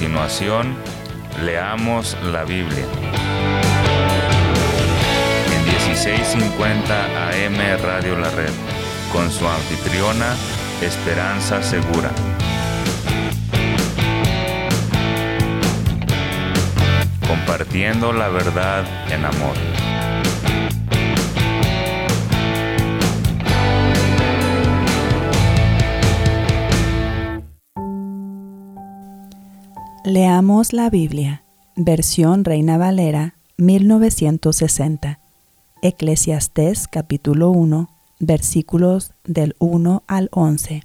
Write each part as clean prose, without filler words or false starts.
continuación, leamos la Biblia. En 1650 AM Radio La Red, con su anfitriona, Esperanza Segura. Compartiendo la verdad en amor. Leamos la Biblia, versión Reina Valera, 1960. Eclesiastés capítulo 1, versículos del 1 al 11.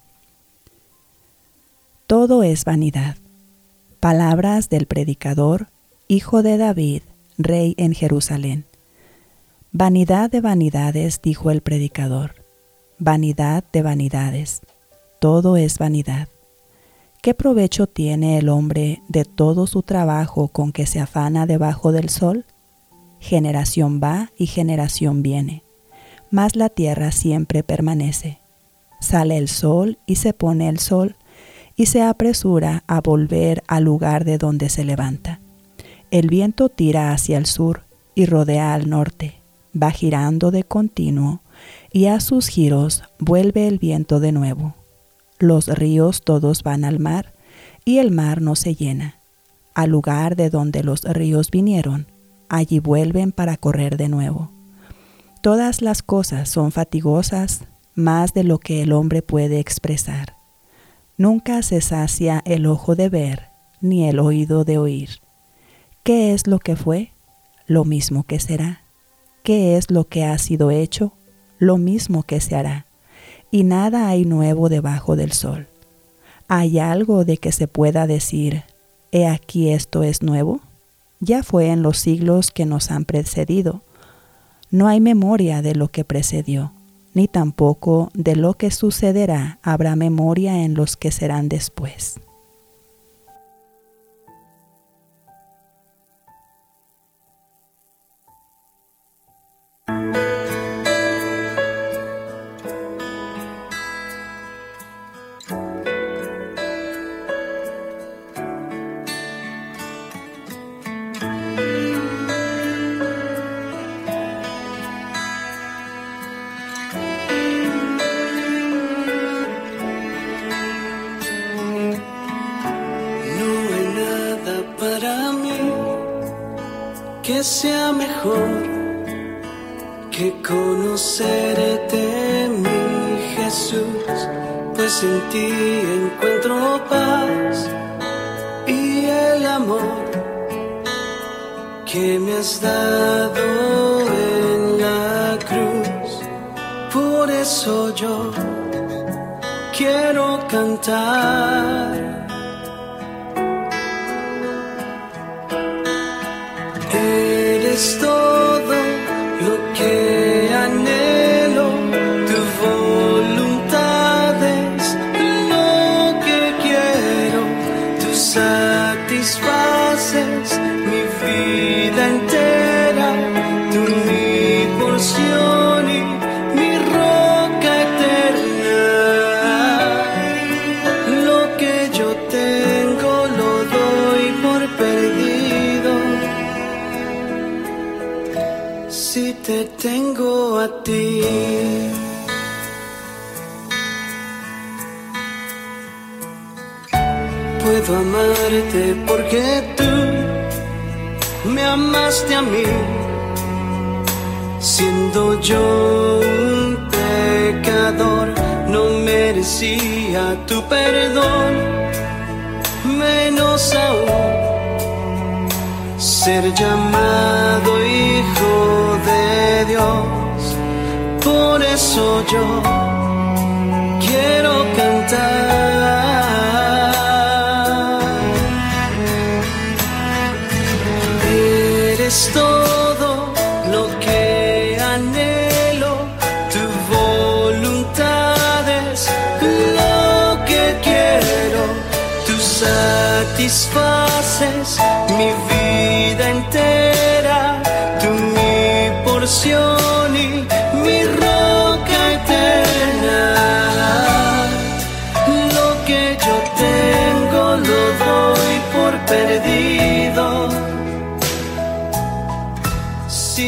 Todo es vanidad. Palabras del predicador, hijo de David, rey en Jerusalén. Vanidad de vanidades, dijo el predicador. Vanidad de vanidades. Todo es vanidad. ¿Qué provecho tiene el hombre de todo su trabajo con que se afana debajo del sol? Generación va y generación viene, mas la tierra siempre permanece. Sale el sol y se pone el sol, y se apresura a volver al lugar de donde se levanta. El viento tira hacia el sur y rodea al norte, va girando de continuo, y a sus giros vuelve el viento de nuevo. Los ríos todos van al mar, y el mar no se llena. Al lugar de donde los ríos vinieron, allí vuelven para correr de nuevo. Todas las cosas son fatigosas, más de lo que el hombre puede expresar. Nunca se sacia el ojo de ver, ni el oído de oír. ¿Qué es lo que fue? Lo mismo que será. ¿Qué es lo que ha sido hecho? Lo mismo que se hará. Y nada hay nuevo debajo del sol. ¿Hay algo de que se pueda decir, he aquí esto es nuevo? Ya fue en los siglos que nos han precedido. No hay memoria de lo que precedió, ni tampoco de lo que sucederá habrá memoria en los que serán después. Que sea mejor que conocerte, mi Jesús, pues en ti encuentro paz y el amor que me has dado en la cruz. Por eso yo quiero cantar. Eres todo lo que anhelo, tu voluntad es lo que quiero, tú satisfaces mi vida entera, tú mi porción y mi roca eterna. Lo que yo tengo lo doy por perdido. Si te tengo a ti, puedo amarte porque tú me amaste a mí, siendo yo un pecador, no merecía tu perdón, menos aún ser llamado hijo de Dios. Por eso yo quiero cantar. Eres todo lo que anhelo, tu voluntad es lo que quiero, tú satisfaces mi vida entera, tú mi porción y mi roca eterna. Lo que yo tengo lo doy por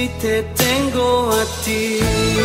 si te tengo a ti.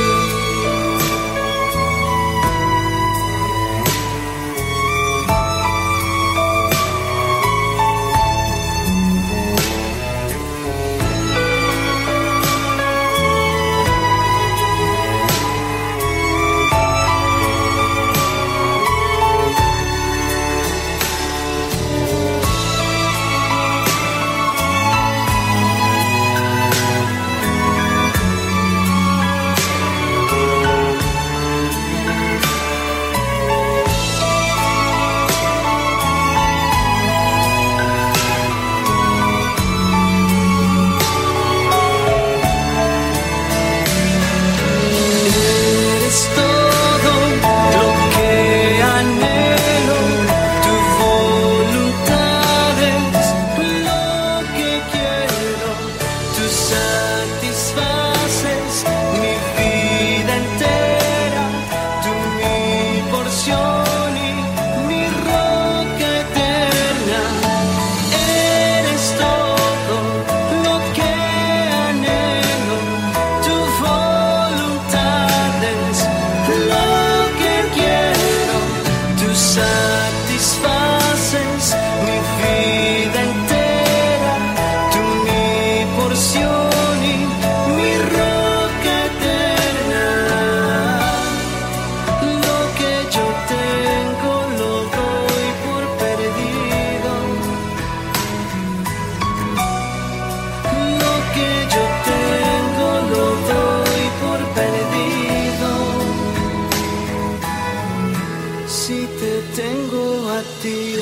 Si te tengo a ti.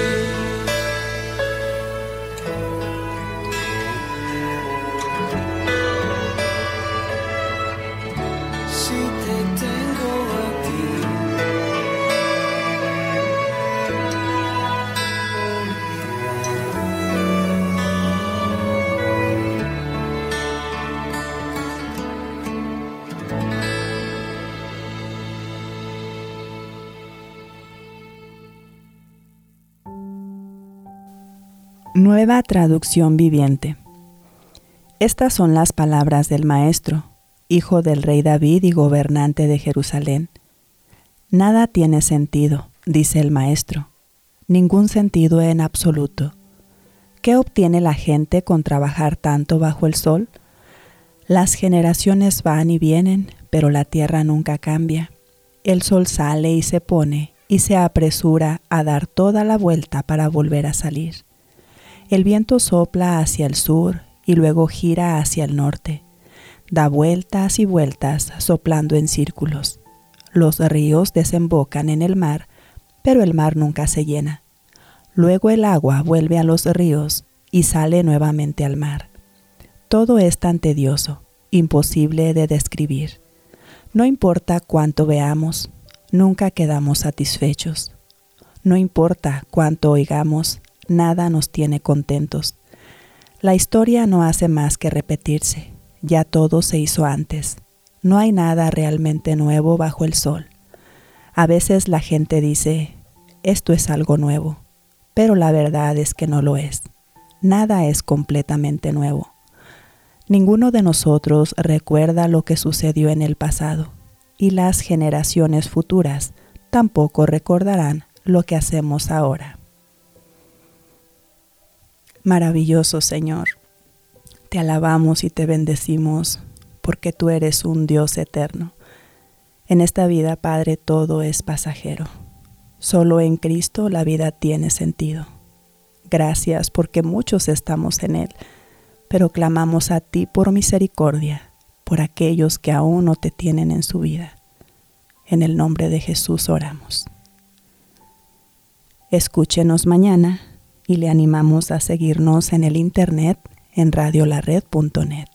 Si te tengo a ti. Nueva traducción viviente. Estas son las palabras del Maestro, hijo del rey David y gobernante de Jerusalén. Nada tiene sentido, dice el Maestro, ningún sentido en absoluto. ¿Qué obtiene la gente con trabajar tanto bajo el sol? Las generaciones van y vienen, pero la tierra nunca cambia. El sol sale y se pone y se apresura a dar toda la vuelta para volver a salir. El viento sopla hacia el sur y luego gira hacia el norte. Da vueltas y vueltas soplando en círculos. Los ríos desembocan en el mar, pero el mar nunca se llena. Luego el agua vuelve a los ríos y sale nuevamente al mar. Todo es tan tedioso, imposible de describir. No importa cuánto veamos, nunca quedamos satisfechos. No importa cuánto oigamos, nada nos tiene contentos. La historia no hace más que repetirse. Ya todo se hizo antes. No hay nada realmente nuevo bajo el sol. A veces la gente dice, esto es algo nuevo, pero la verdad es que no lo es. Nada es completamente nuevo. Ninguno de nosotros recuerda lo que sucedió en el pasado, y las generaciones futuras tampoco recordarán lo que hacemos ahora. Maravilloso Señor, te alabamos y te bendecimos porque tú eres un Dios eterno. En esta vida, Padre, todo es pasajero. Solo en Cristo la vida tiene sentido. Gracias porque muchos estamos en Él, pero clamamos a ti por misericordia, por aquellos que aún no te tienen en su vida. En el nombre de Jesús oramos. Escúchenos mañana y le animamos a seguirnos en el internet en radiolared.net.